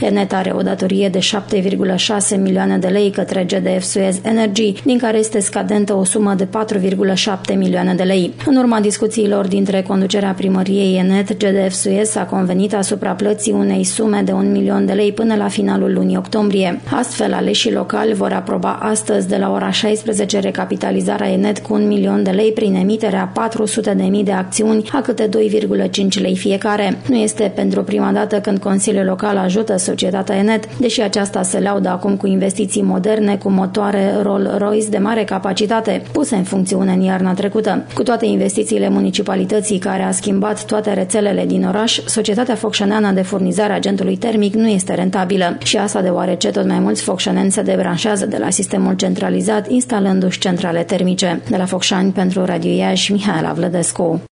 Enet are o datorie de 7,6 milioane de lei către GDF Suez Energy, din care este scadentă o sumă de 4,7 milioane de lei. În urma discuțiilor dintre conducerea primăriei Enet, GDF Suez a convenit asupra plății unei sume de 1 milion de lei până la finalul lunii octombrie. Astfel, aleșii locali vor aproba astăzi de la ora 16 recapitalizarea Enet cu 1 milion de lei prin emiterea 400.000 de acțiuni a câte 2,5 lei fiecare. Nu este pentru prima dată când Consiliul Local ajută societatea Enet, deși aceasta se laudă acum cu investiții moderne cu motoare Rolls-Royce de mare capacitate, puse în funcțiune în iarna trecută. Cu toate investițiile municipalității care a schimbat toate rețelele din oraș, societatea focșăneană de furnizare a agentului termic nu este rentabilă și asta deoarece tot mai mulți focșăneni se debranșează de la sistemul centralizat, instalându-și centrale termice. De la Focșani pentru Radio Iași, Mihaela Vlădescu.